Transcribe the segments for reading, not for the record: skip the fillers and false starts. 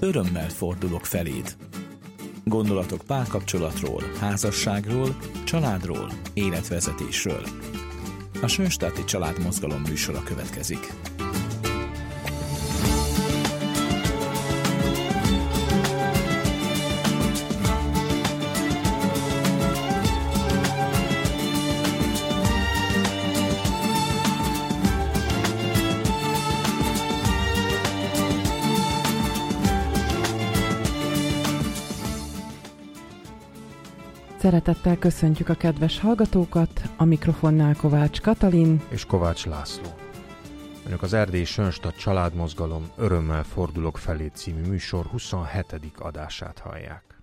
örömmel fordulok feléd. Gondolatok párkapcsolatról, házasságról, családról, életvezetésről. A Sönstadti Családmozgalom műsora következik. Szeretettel köszöntjük a kedves hallgatókat, a mikrofonnál Kovács Katalin és Kovács László. Önök az Erdélyi Sönstadt Családmozgalom Örömmel fordulok felé című műsor 27. adását hallják.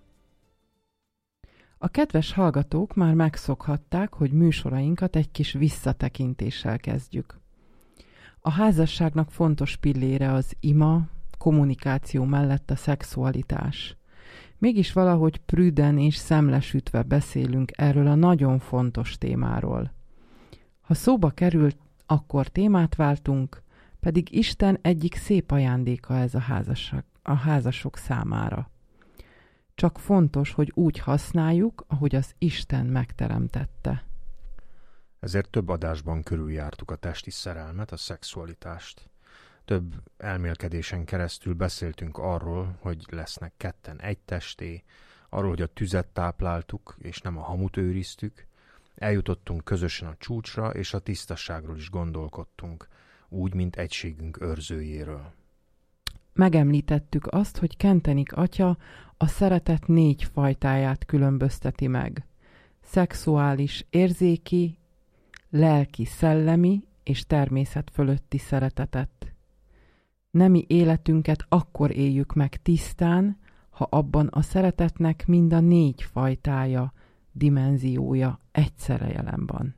A kedves hallgatók már megszokhatták, hogy műsorainkat egy kis visszatekintéssel kezdjük. A házasságnak fontos pillére az ima, kommunikáció mellett a szexualitás. Mégis valahogy prüden és szemlesütve beszélünk erről a nagyon fontos témáról. Ha szóba került, akkor témát váltunk, pedig Isten egyik szép ajándéka ez a házasok számára. Csak fontos, hogy úgy használjuk, ahogy az Isten megteremtette. Ezért több adásban körüljártuk a testi szerelmet, a szexualitást. Több elmélkedésen keresztül beszéltünk arról, hogy lesznek ketten egy testé, arról, hogy a tüzet tápláltuk, és nem a hamut őriztük. Eljutottunk közösen a csúcsra, és a tisztaságról is gondolkodtunk, úgy, mint egységünk őrzőjéről. Megemlítettük azt, hogy Kentenik atya a szeretet 4 fajtáját különbözteti meg. Szexuális, érzéki, lelki, szellemi és természet fölötti szeretetet. Nemi életünket akkor éljük meg tisztán, ha abban a szeretetnek mind a 4 fajtája, dimenziója egyszerre jelen van.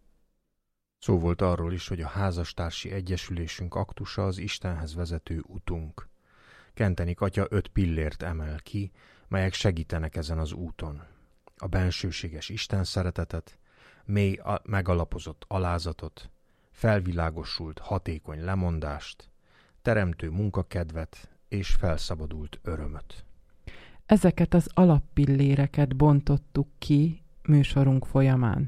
Szó volt arról is, hogy a házastársi egyesülésünk aktusa az Istenhez vezető utunk. Kentenik atya 5 pillért emel ki, melyek segítenek ezen az úton. A bensőséges Isten szeretetet, mély megalapozott alázatot, felvilágosult hatékony lemondást, teremtő munkakedvet és felszabadult örömöt. Ezeket az alappilléreket bontottuk ki műsorunk folyamán.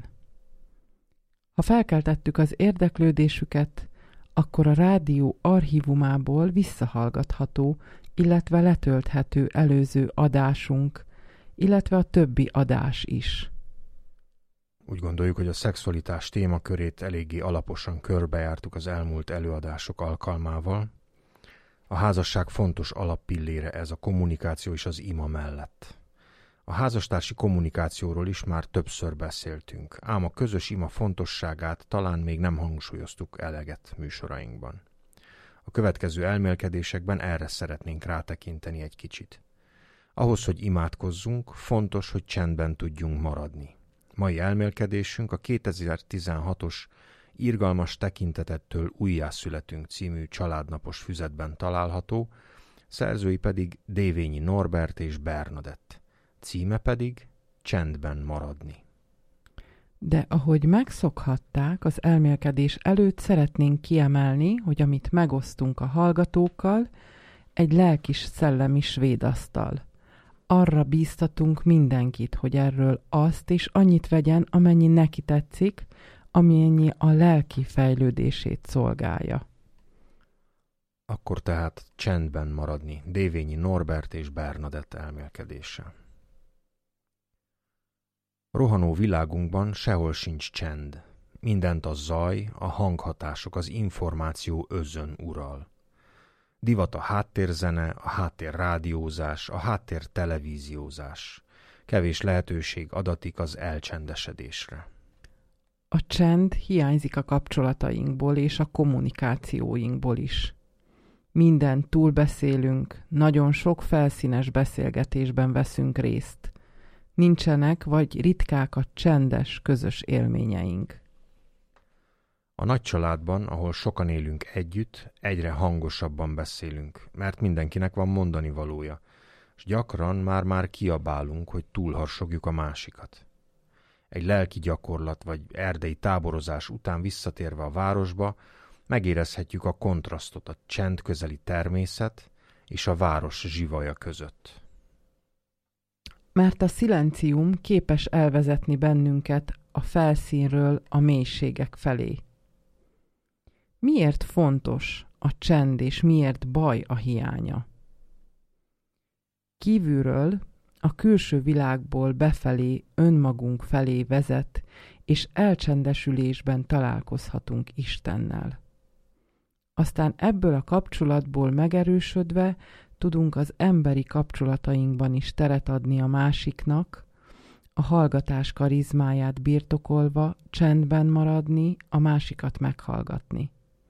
Ha felkeltettük az érdeklődésüket, akkor a rádió archívumából visszahallgatható, illetve letölthető előző adásunk, illetve a többi adás is. Úgy gondoljuk, hogy a szexualitás témakörét eléggé alaposan körbejártuk az elmúlt előadások alkalmával. A házasság fontos alappillére ez a kommunikáció és az ima mellett. A házastársi kommunikációról is már többször beszéltünk, ám a közös ima fontosságát talán még nem hangsúlyoztuk eleget műsorainkban. A következő elmélkedésekben erre szeretnénk rátekinteni egy kicsit. Ahhoz, hogy imádkozzunk, fontos, hogy csendben tudjunk maradni. Mai elmélkedésünk a 2016-os Irgalmas tekintetettől újjászületünk című családnapos füzetben található, szerzői pedig Dévényi Norbert és Bernadett, címe pedig Csendben maradni. De ahogy megszokhatták, az elmélkedés előtt szeretnénk kiemelni, hogy amit megosztunk a hallgatókkal, egy lelkis-szellemi svédasztal. Arra bíztatunk mindenkit, hogy erről azt és annyit vegyen, amennyi neki tetszik, amennyi a lelki fejlődését szolgálja. Akkor tehát csendben maradni, Dévényi Norbert és Bernadett elmélkedése. Rohanó világunkban sehol sincs csend. Mindent a zaj, a hanghatások, az információ özön ural. Divat a háttérzene, a háttérrádiózás, a háttértelevíziózás. Kevés lehetőség adatik az elcsendesedésre. A csend hiányzik a kapcsolatainkból és a kommunikációinkból is. Mindent túlbeszélünk, nagyon sok felszínes beszélgetésben veszünk részt. Nincsenek vagy ritkák a csendes, közös élményeink. A nagy családban, ahol sokan élünk együtt, egyre hangosabban beszélünk, mert mindenkinek van mondani valója, és gyakran már kiabálunk, hogy túlharsogjuk a másikat. Egy lelki gyakorlat vagy erdei táborozás után visszatérve a városba, megérezhetjük a kontrasztot, a csend közeli természet és a város zsivaja között. Mert a szilencium képes elvezetni bennünket a felszínről a mélységek felé. Miért fontos a csend, és miért baj a hiánya? Kívülről, a külső világból befelé, önmagunk felé vezet, és elcsendesülésben találkozhatunk Istennel. Aztán ebből a kapcsolatból megerősödve tudunk az emberi kapcsolatainkban is teret adni a másiknak, a hallgatás karizmáját birtokolva csendben maradni, a másikat meghallgatni.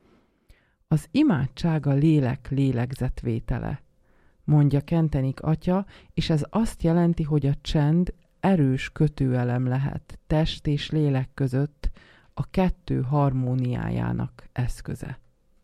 Az imádság a lélek lélegzetvétele, mondja Kentenik atya, és ez azt jelenti, hogy a csend erős kötőelem lehet test és lélek között, a kettő harmóniájának eszköze.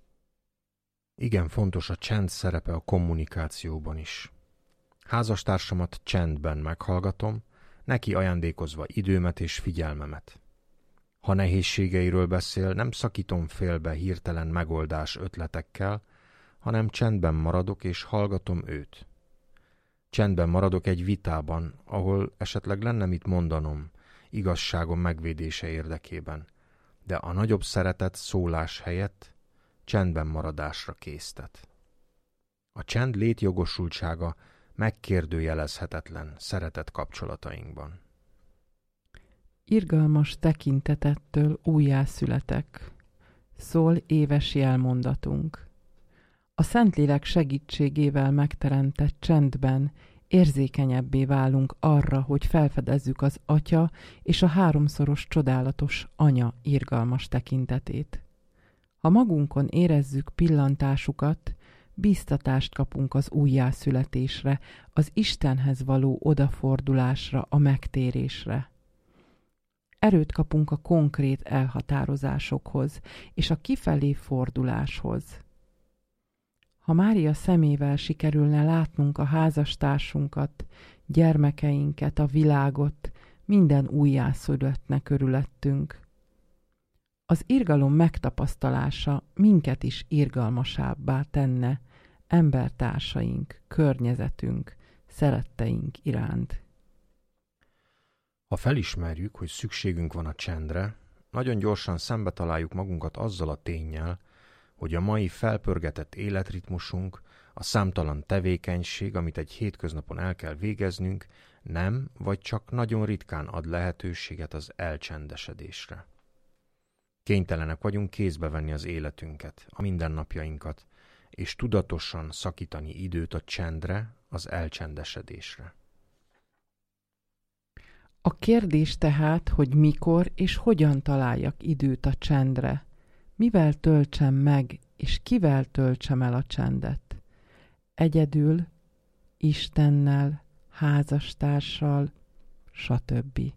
Igen fontos a csend szerepe a kommunikációban is. Házastársamat csendben meghallgatom, neki ajándékozva időmet és figyelmemet. Ha nehézségeiről beszél, nem szakítom félbe hirtelen megoldás ötletekkel, hanem csendben maradok és hallgatom őt. Csendben maradok egy vitában, ahol esetleg lenne mit mondanom, igazságom megvédése érdekében, de a nagyobb szeretet szólás helyett csendben maradásra késztet. A csend létjogosultsága megkérdőjelezhetetlen szeretet kapcsolatainkban. Irgalmas tekintetettől újjászületek, szól éves jelmondatunk. A Szentlélek segítségével megteremtett csendben érzékenyebbé válunk arra, hogy felfedezzük az Atya és a háromszoros csodálatos Anya irgalmas tekintetét. Ha magunkon érezzük pillantásukat, bíztatást kapunk az újjászületésre, az Istenhez való odafordulásra, a megtérésre. Erőt kapunk a konkrét elhatározásokhoz és a kifelé forduláshoz. Ha Mária szemével sikerülne látnunk a házastársunkat, gyermekeinket, a világot, minden újjászületne körülöttünk. Az irgalom megtapasztalása minket is irgalmasabbá tenne embertársaink, környezetünk, szeretteink iránt. Ha felismerjük, hogy szükségünk van a csendre, nagyon gyorsan szembe találjuk magunkat azzal a ténnyel, hogy a mai felpörgetett életritmusunk, a számtalan tevékenység, amit egy hétköznapon el kell végeznünk, nem vagy csak nagyon ritkán ad lehetőséget az elcsendesedésre. Kénytelenek vagyunk kézbe venni az életünket, a mindennapjainkat, és tudatosan szakítani időt a csendre, az elcsendesedésre. A kérdés tehát, hogy mikor és hogyan találjak időt a csendre, mivel töltsem meg, és kivel töltsem el a csendet. Egyedül, Istennel, házastársal, stb.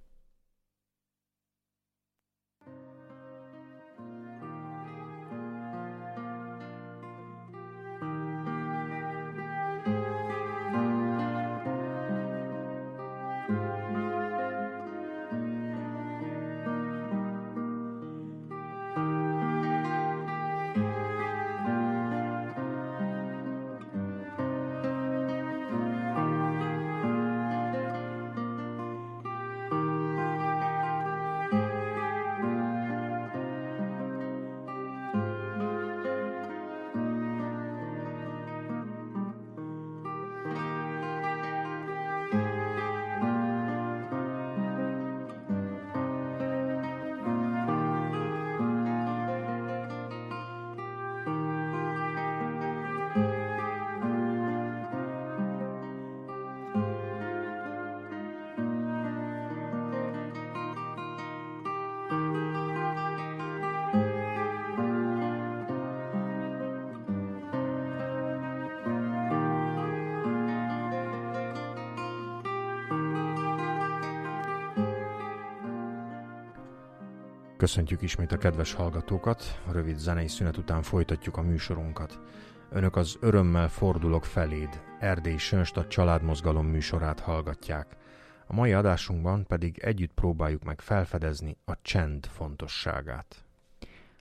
Köszöntjük ismét a kedves hallgatókat, a rövid zenei szünet után folytatjuk a műsorunkat. Önök az Örömmel fordulok feléd, Erdélyi Sönstadt családmozgalom műsorát hallgatják. A mai adásunkban pedig együtt próbáljuk meg felfedezni a csend fontosságát.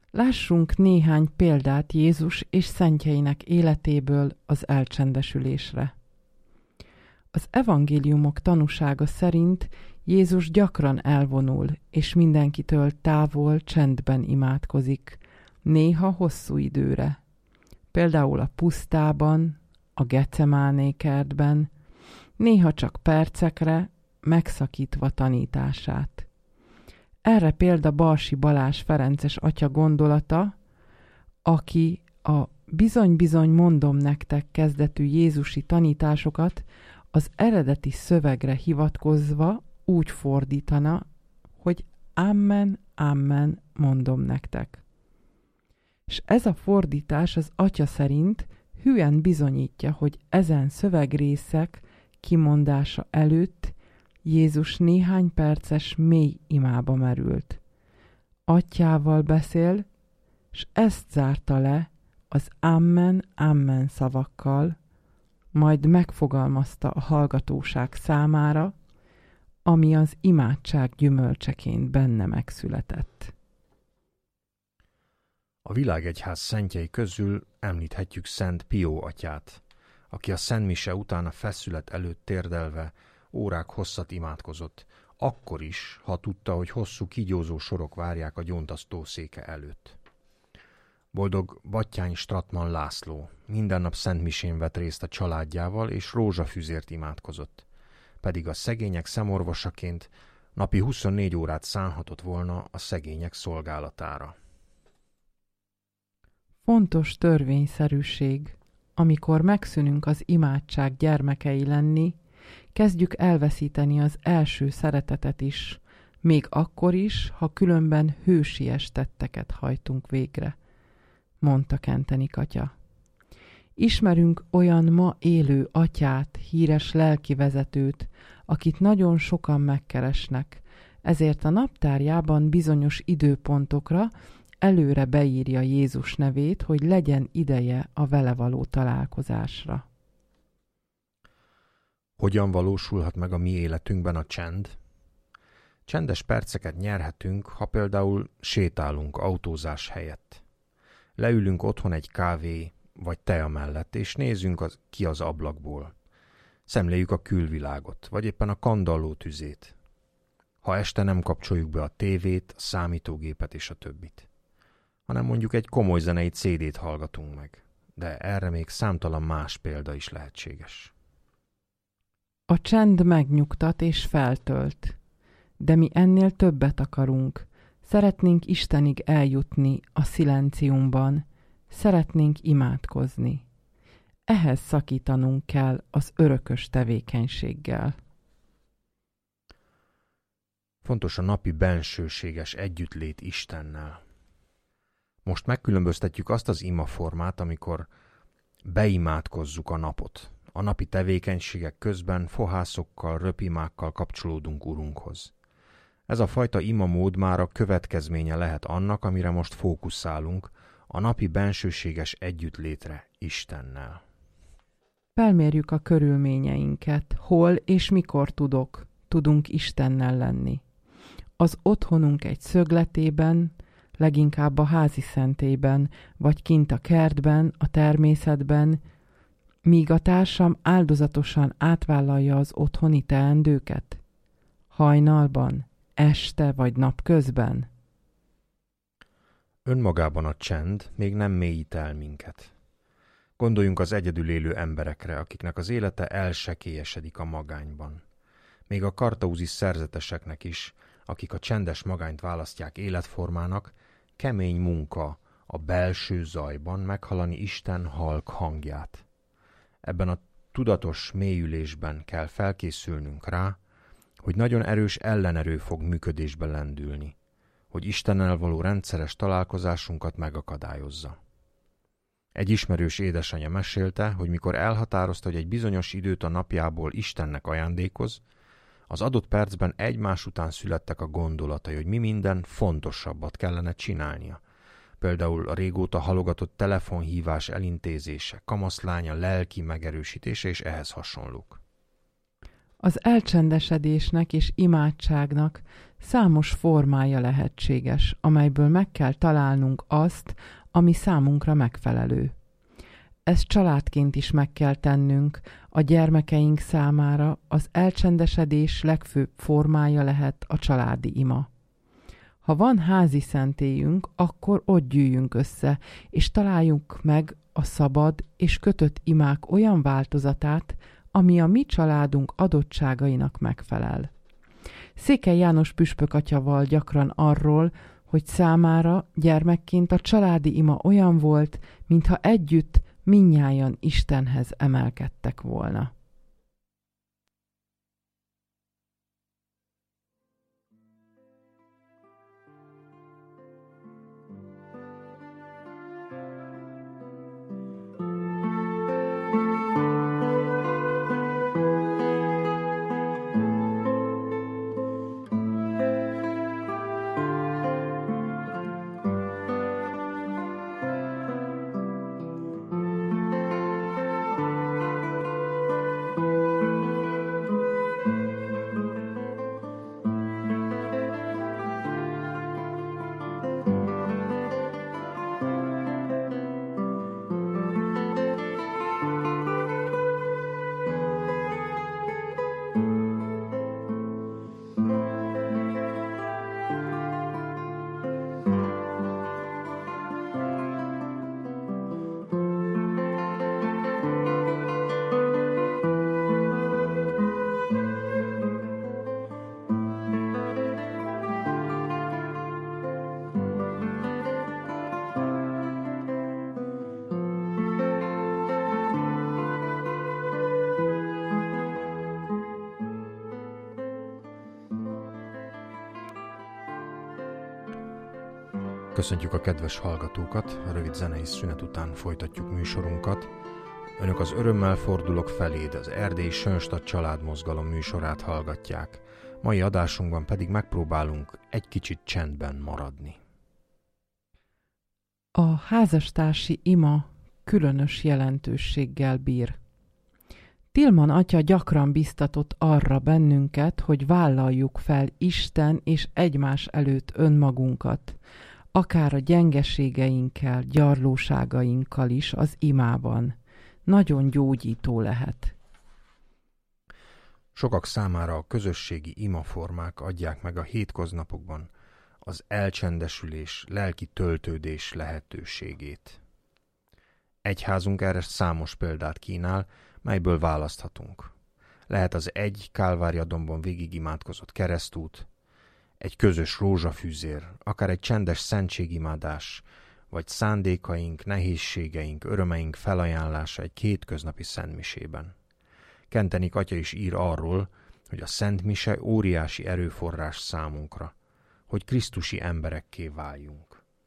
Lássunk néhány példát Jézus és szentjeinek életéből az elcsendesülésre. Az evangéliumok tanúsága szerint Jézus gyakran elvonul, és mindenkitől távol csendben imádkozik, néha hosszú időre. Például a pusztában, a Getsemáné kertben, néha csak percekre, megszakítva tanítását. Erre példa Balsi Balázs ferences atya gondolata, aki a bizony-bizony mondom nektek kezdetű jézusi tanításokat az eredeti szövegre hivatkozva úgy fordítana, hogy amen, amen mondom nektek. És ez a fordítás az atya szerint hűen bizonyítja, hogy ezen szövegrészek kimondása előtt Jézus néhány perces mély imába merült. Atyával beszél, s ezt zárta le az amen, amen szavakkal, majd megfogalmazta a hallgatóság számára, ami az imádság gyümölcseként benne megszületett. A világegyház szentjei közül említhetjük Szent Pió atyát, aki a szentmise után a feszület előtt térdelve órák hosszat imádkozott, akkor is, ha tudta, hogy hosszú kígyózó sorok várják a gyóntasztó széke előtt. Boldog Batthyány Stratman László minden nap szentmisén vett részt a családjával, és rózsafüzért imádkozott, pedig a szegények szemorvosaként napi 24 órát szánhatott volna a szegények szolgálatára. Fontos törvényszerűség, amikor megszűnünk az imádság gyermekei lenni, kezdjük elveszíteni az első szeretetet is, még akkor is, ha különben hősies tetteket hajtunk végre, mondta Kentenik atya. Ismerünk olyan ma élő atyát, híres lelkivezetőt, akit nagyon sokan megkeresnek, ezért a naptárjában bizonyos időpontokra előre beírja Jézus nevét, hogy legyen ideje a vele való találkozásra. Hogyan valósulhat meg a mi életünkben a csend? Csendes perceket nyerhetünk, ha például sétálunk autózás helyett. Leülünk otthon egy kávé vagy tea mellett, és nézzünk ki az ablakból. Szemléljük a külvilágot, vagy éppen a kandalló tüzét. Ha este nem kapcsoljuk be a tévét, a számítógépet és a többit, hanem mondjuk egy komoly zenei CD-t hallgatunk meg. De erre még számtalan más példa is lehetséges. A csend megnyugtat és feltölt, de mi ennél többet akarunk. Szeretnénk Istenig eljutni a szilenciumban, szeretnénk imádkozni. Ehhez szakítanunk kell az örökös tevékenységgel. Fontos a napi bensőséges együttlét Istennel. Most megkülönböztetjük azt az imaformát, amikor beimádkozzuk a napot. A napi tevékenységek közben fohászokkal, röpimákkal kapcsolódunk Urunkhoz. Ez a fajta imamód már a következménye lehet annak, amire most fókuszálunk, a napi bensőséges együttlétre Istennel. Felmérjük a körülményeinket, hol és mikor tudunk Istennel lenni. Az otthonunk egy szögletében, leginkább a házi szentélyben, vagy kint a kertben, a természetben, míg a társam áldozatosan átvállalja az otthoni teendőket? Hajnalban, este vagy napközben? Önmagában a csend még nem mélyít el minket. Gondoljunk az egyedül élő emberekre, akiknek az élete elsekélyesedik a magányban. Még a kartaúzi szerzeteseknek is, akik a csendes magányt választják életformának, kemény munka a belső zajban meghallani Isten halk hangját. Ebben a tudatos mélyülésben kell felkészülnünk rá, hogy nagyon erős ellenerő fog működésbe lendülni, hogy Istennel való rendszeres találkozásunkat megakadályozza. Egy ismerős édesanyja mesélte, hogy mikor elhatározta, hogy egy bizonyos időt a napjából Istennek ajándékoz, az adott percben egymás után születtek a gondolatai, hogy mi minden fontosabbat kellene csinálnia. Például a régóta halogatott telefonhívás elintézése, kamaszlánya lelki megerősítése és ehhez hasonlók. Az elcsendesedésnek és imádságnak számos formája lehetséges, amelyből meg kell találnunk azt, ami számunkra megfelelő. Ezt családként is meg kell tennünk, a gyermekeink számára az elcsendesedés legfőbb formája lehet a családi ima. Ha van házi szentélyünk, akkor ott gyűjjünk össze, és találjuk meg a szabad és kötött imák olyan változatát, ami a mi családunk adottságainak megfelel. Székely János püspök atya gyakran arról, hogy számára gyermekként a családi ima olyan volt, mintha együtt mindnyájan Istenhez emelkedtek volna. Köszöntjük a kedves hallgatókat, a rövid zenei szünet után folytatjuk műsorunkat. Önök az Örömmel fordulok feléd, az Erdélyi Sönstadt családmozgalom műsorát hallgatják. Mai adásunkban pedig megpróbálunk egy kicsit csendben maradni. A házastársi ima különös jelentőséggel bír. Tilman atya gyakran biztatott arra bennünket, hogy vállaljuk fel Isten és egymás előtt önmagunkat, akár a gyengeségeinkkel, gyarlóságainkkal is az imában. Nagyon gyógyító lehet. Sokak számára a közösségi imaformák adják meg a hétköznapokban az elcsendesülés, lelki töltődés lehetőségét. Egyházunk erre számos példát kínál, melyből választhatunk. Lehet az egy Kálvárja-dombon végigimádkozott keresztút, egy közös rózsafűzér, akár egy csendes szentségimádás, vagy szándékaink, nehézségeink, örömeink felajánlása egy hétköznapi szentmisében. Kentenik atya is ír arról, hogy a szentmise óriási erőforrás számunkra, hogy krisztusi emberekké váljunk.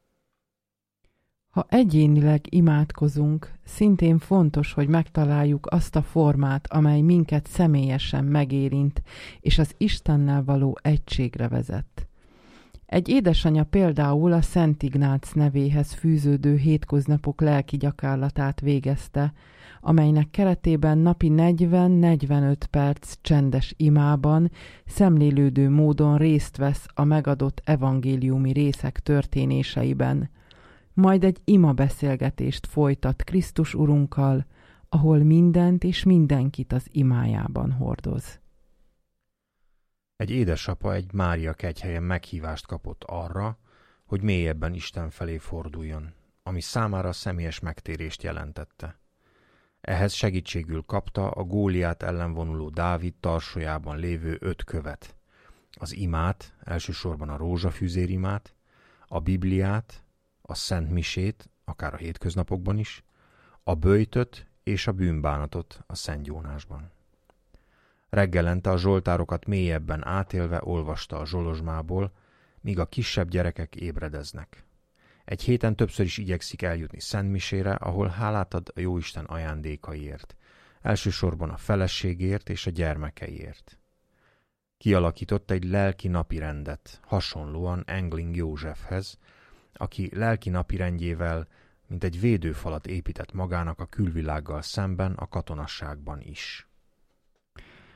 Ha egyénileg imádkozunk, szintén fontos, hogy megtaláljuk azt a formát, amely minket személyesen megérint, és az Istennel való egységre vezet. Egy édesanyja például a Szent Ignác nevéhez fűződő hétköznapok lelki gyakorlatát végezte, amelynek keretében napi 40-45 perc csendes imában szemlélődő módon részt vesz a megadott evangéliumi részek történéseiben, majd egy ima beszélgetést folytat Krisztus Urunkkal, ahol mindent és mindenkit az imájában hordoz. Egy édesapa egy Mária kegyhelyen meghívást kapott arra, hogy mélyebben Isten felé forduljon, ami számára a személyes megtérést jelentette. Ehhez segítségül kapta a Góliát ellen vonuló Dávid tarsolyában lévő 5 követ, az imát, elsősorban a rózsafűzérimát, a Bibliát, a szentmisét, akár a hétköznapokban is, a böjtöt és a bűnbánatot a Szentgyónásban. Reggelente a zsoltárokat mélyebben átélve olvasta a zsolozsmából, míg a kisebb gyerekek ébredeznek. Egy héten többször is igyekszik eljutni szentmisére, ahol hálát ad a Jóisten ajándékaiért, elsősorban a feleségért és a gyermekeiért. Kialakított egy lelki napirendet, hasonlóan Engling Józsefhez, aki lelki napirendjével mint egy védőfalat épített magának a külvilággal szemben a katonasságban is.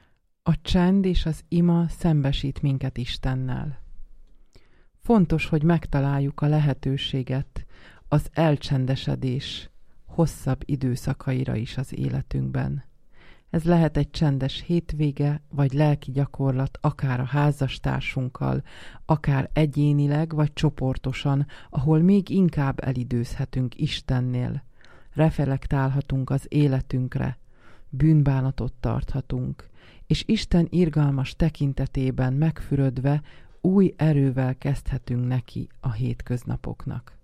A csend és az ima szembesít minket Istennel. Fontos, hogy megtaláljuk a lehetőséget az elcsendesedés hosszabb időszakaira is az életünkben. Ez lehet egy csendes hétvége, vagy lelki gyakorlat, akár a házastársunkkal, akár egyénileg, vagy csoportosan, ahol még inkább elidőzhetünk Istennél. Reflektálhatunk az életünkre, bűnbánatot tarthatunk, és Isten irgalmas tekintetében megfürödve új erővel kezdhetünk neki a hétköznapoknak.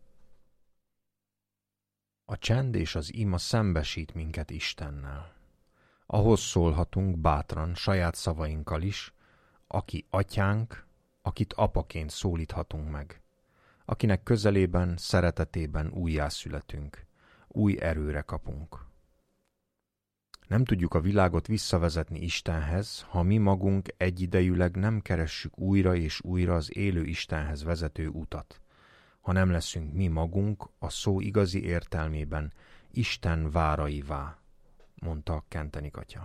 A csend és az ima szembesít minket Istennel. Ahhoz szólhatunk bátran saját szavainkkal is, aki atyánk, akit apaként szólíthatunk meg, akinek közelében, szeretetében újjászületünk, új erőre kapunk. Nem tudjuk a világot visszavezetni Istenhez, ha mi magunk egyidejűleg nem keressük újra és újra az élő Istenhez vezető utat, ha nem leszünk mi magunk a szó igazi értelmében Isten váraivá, mondta Kentenik atya.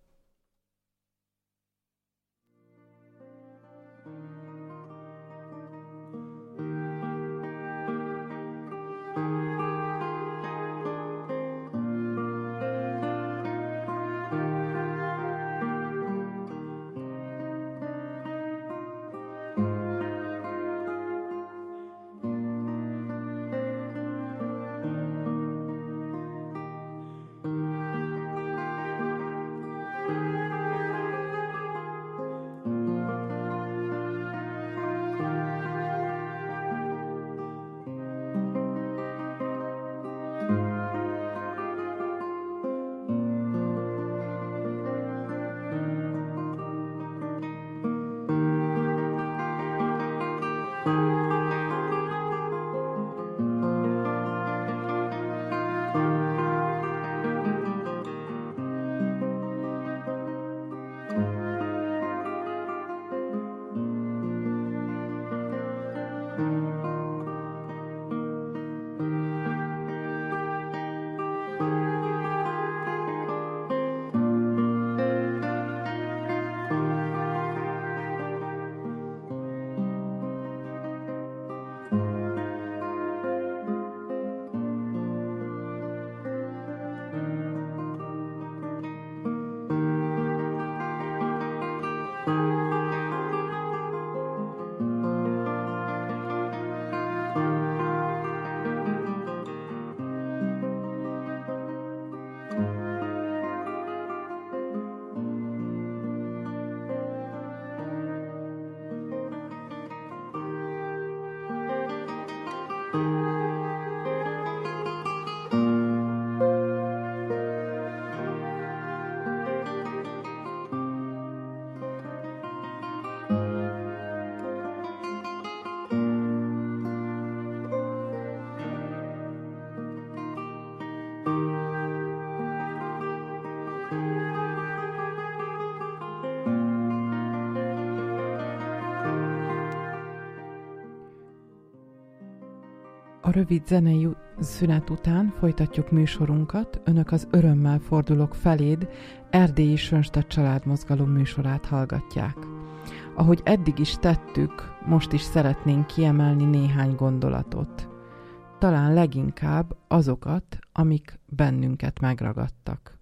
A rövid zenei szünet után folytatjuk műsorunkat. Önök az Örömmel fordulok feléd Erdélyi Sönstadt családmozgalom műsorát hallgatják. Ahogy eddig is tettük, most is szeretnénk kiemelni néhány gondolatot. Talán leginkább azokat, amik bennünket megragadtak.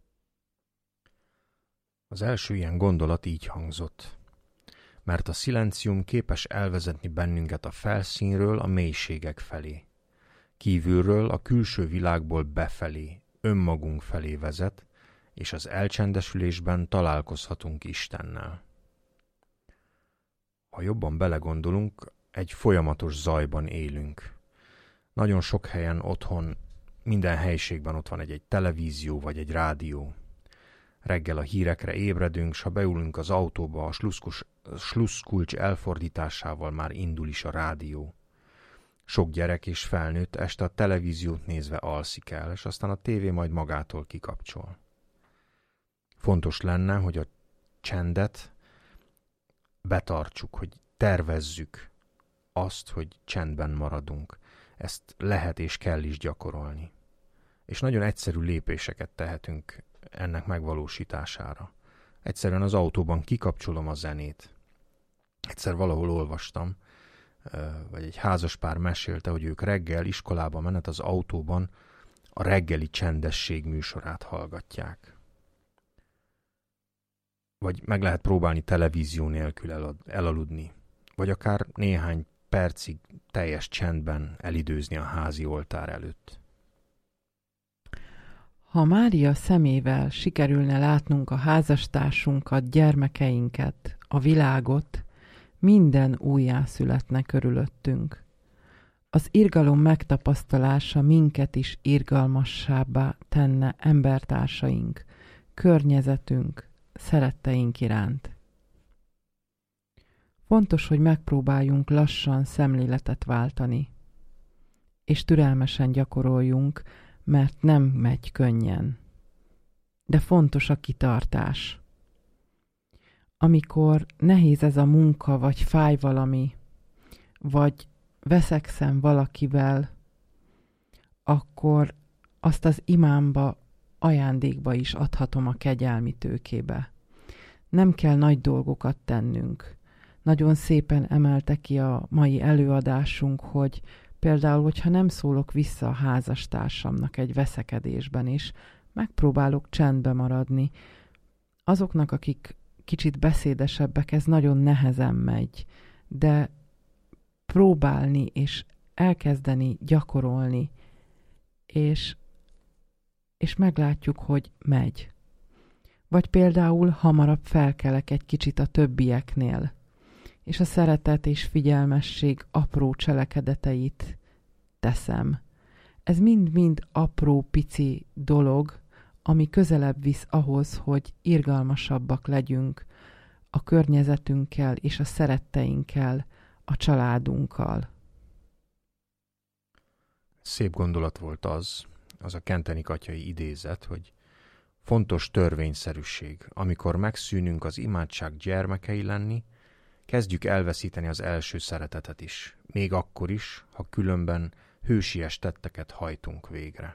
Az első ilyen gondolat így hangzott. Mert a szilencium képes elvezetni bennünket a felszínről a mélységek felé. Kívülről a külső világból befelé, önmagunk felé vezet, és az elcsendesülésben találkozhatunk Istennel. Ha jobban belegondolunk, egy folyamatos zajban élünk. Nagyon sok helyen otthon, minden helyiségben ott van egy televízió vagy egy rádió. Reggel a hírekre ébredünk, s ha beülünk az autóba, a slusszkulcs elfordításával már indul is a rádió. Sok gyerek és felnőtt este a televíziót nézve alszik el, és aztán a tévé majd magától kikapcsol. Fontos lenne, hogy a csendet betartsuk, hogy tervezzük azt, hogy csendben maradunk. Ezt lehet és kell is gyakorolni. És nagyon egyszerű lépéseket tehetünk ennek megvalósítására. Egyszerűen az autóban kikapcsolom a zenét. Egyszer valahol olvastam, vagy egy házaspár mesélte, hogy ők reggel iskolába menet az autóban a reggeli csendesség műsorát hallgatják. Vagy meg lehet próbálni televízió nélkül elaludni. Vagy akár néhány percig teljes csendben elidőzni a házi oltár előtt. Ha Mária szemével sikerülne látnunk a házastársunkat, gyermekeinket, a világot, minden újjászületne körülöttünk. Az irgalom megtapasztalása minket is irgalmassábbá tenne embertársaink, környezetünk, szeretteink iránt. Fontos, hogy megpróbáljunk lassan szemléletet váltani, és türelmesen gyakoroljunk, mert nem megy könnyen. De fontos a kitartás. Amikor nehéz ez a munka, vagy fáj valami, vagy veszekszem valakivel, akkor azt az imámba, ajándékba is adhatom a kegyelmi tőkébe. Nem kell nagy dolgokat tennünk. Nagyon szépen emelte ki a mai előadásunk, hogy például, hogyha nem szólok vissza a házastársamnak egy veszekedésben is, megpróbálok csendbe maradni. Azoknak, akik kicsit beszédesebbek, ez nagyon nehezen megy, de próbálni és elkezdeni gyakorolni, és meglátjuk, hogy megy. Vagy például hamarabb felkelek egy kicsit a többieknél, és a szeretet és figyelmesség apró cselekedeteit teszem. Ez mind-mind apró, pici dolog, ami közelebb visz ahhoz, hogy irgalmasabbak legyünk a környezetünkkel és a szeretteinkkel, a családunkkal. Szép gondolat volt az a Kentenik atyai idézet, hogy fontos törvényszerűség, amikor megszűnünk az imádság gyermekei lenni, kezdjük elveszíteni az első szeretetet is, még akkor is, ha különben hősies tetteket hajtunk végre.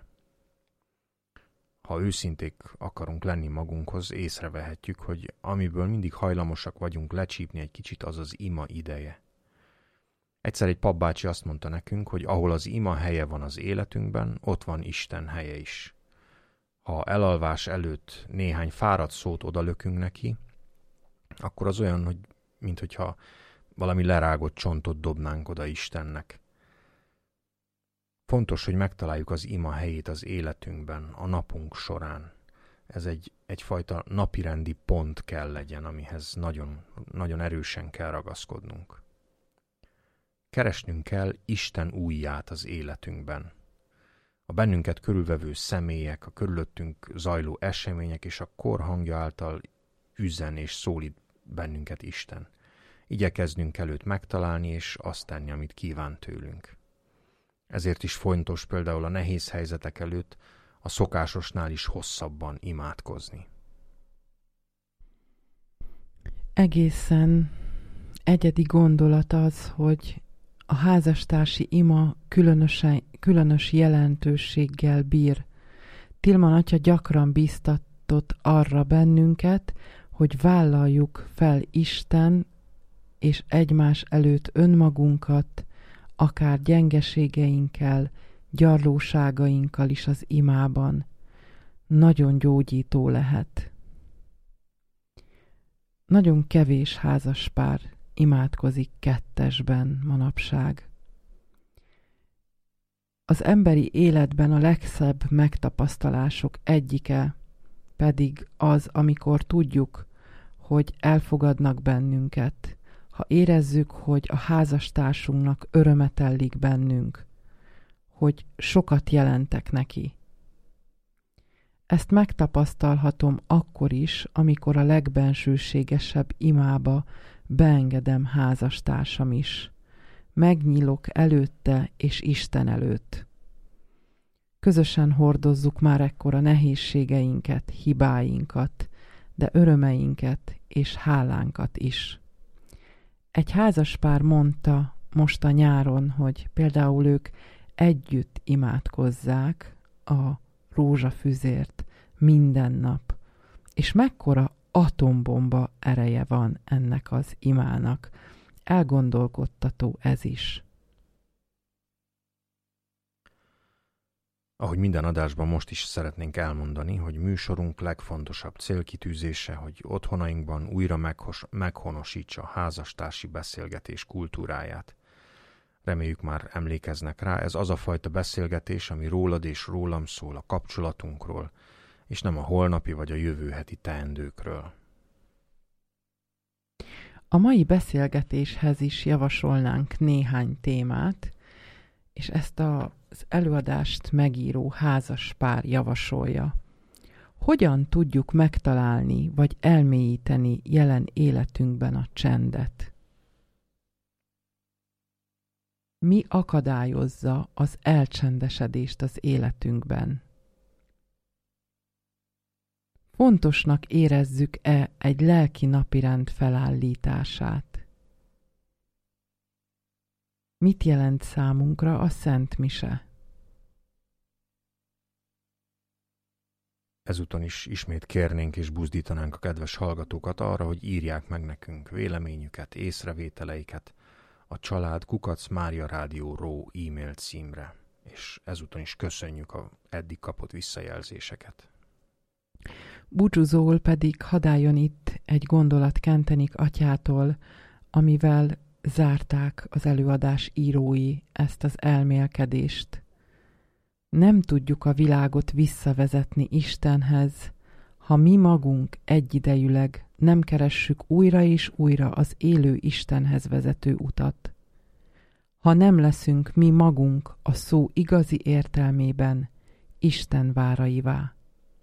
Ha őszinték akarunk lenni magunkhoz, észrevehetjük, hogy amiből mindig hajlamosak vagyunk lecsípni egy kicsit, az az ima ideje. Egyszer egy papbácsi azt mondta nekünk, hogy ahol az ima helye van az életünkben, ott van Isten helye is. Ha elalvás előtt néhány fáradt szót odalökünk neki, akkor az olyan, hogy minthogyha valami lerágott csontot dobnánk oda Istennek. Fontos, hogy megtaláljuk az ima helyét az életünkben, a napunk során. Ez egyfajta napirendi pont kell legyen, amihez nagyon, nagyon erősen kell ragaszkodnunk. Keresnünk kell Isten újját az életünkben. A bennünket körülvevő személyek, a körülöttünk zajló események és a kor hangja által üzen és szólít bennünket Isten. Igyekeznünk előtt megtalálni és azt tenni, amit kíván tőlünk. Ezért is fontos például a nehéz helyzetek előtt a szokásosnál is hosszabban imádkozni. Egészen egyedi gondolat az, hogy a házastársi ima különös jelentőséggel bír. Tilman atya gyakran bíztatott arra bennünket, hogy vállaljuk fel Isten és egymás előtt önmagunkat, akár gyengeségeinkkel, gyarlóságainkkal is az imában. Nagyon gyógyító lehet. Nagyon kevés házaspár imádkozik kettesben manapság. Az emberi életben a legszebb megtapasztalások egyike pedig az, amikor tudjuk, hogy elfogadnak bennünket, ha érezzük, hogy a házastársunknak öröme tellik bennünk, hogy sokat jelentek neki. Ezt megtapasztalhatom akkor is, amikor a legbensőségesebb imába beengedem házastársam is. Megnyílok előtte és Isten előtt. Közösen hordozzuk már ekkor a nehézségeinket, hibáinkat, de örömeinket és hálánkat is. Egy házaspár mondta most a nyáron, hogy például ők együtt imádkozzák a rózsafüzért minden nap, és mekkora atombomba ereje van ennek az imának. Elgondolkodtató ez is. Ahogy minden adásban most is szeretnénk elmondani, hogy műsorunk legfontosabb célkitűzése, hogy otthonainkban újra meghonosítsa a házastársi beszélgetés kultúráját. Reméljük már emlékeznek rá, ez az a fajta beszélgetés, ami rólad és rólam szól, a kapcsolatunkról, és nem a holnapi vagy a jövő heti teendőkről. A mai beszélgetéshez is javasolnánk néhány témát, és ezt az előadást megíró házas pár javasolja. Hogyan tudjuk megtalálni vagy elmélyíteni jelen életünkben a csendet? Mi akadályozza az elcsendesedést az életünkben? Fontosnak érezzük-e egy lelki napirend felállítását? Mit jelent számunkra a Szent Mise? Ezúton is ismét kérnénk és buzdítanánk a kedves hallgatókat arra, hogy írják meg nekünk véleményüket, észrevételeiket a család@mariaradio.ro e-mail címre, és ezúton is köszönjük a eddig kapott visszajelzéseket. Búcsúzóul pedig hadd álljon itt egy gondolat Kentenik atyától, amivel zárták az előadás írói ezt az elmélkedést. Nem tudjuk a világot visszavezetni Istenhez, ha mi magunk egyidejűleg nem keressük újra és újra az élő Istenhez vezető utat. Ha nem leszünk mi magunk a szó igazi értelmében Isten váraivá.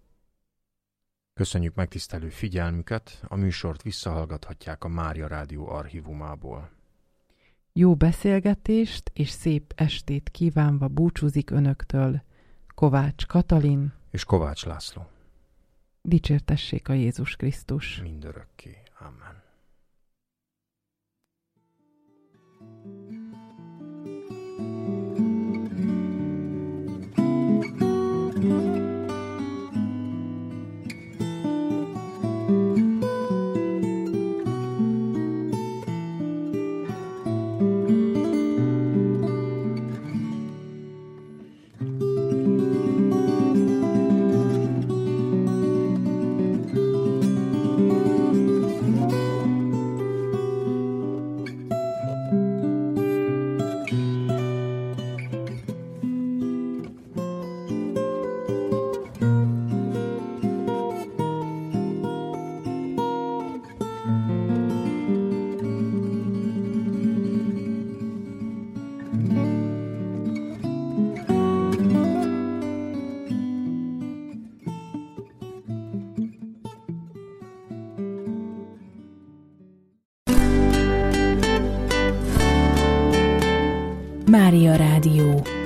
Köszönjük megtisztelő figyelmüket, a műsort visszahallgathatják a Mária Rádió archívumából. Jó beszélgetést és szép estét kívánva búcsúzik önöktől Kovács Katalin és Kovács László. Dicsértessék a Jézus Krisztus. Mindörökké. Amen. Mária Rádió.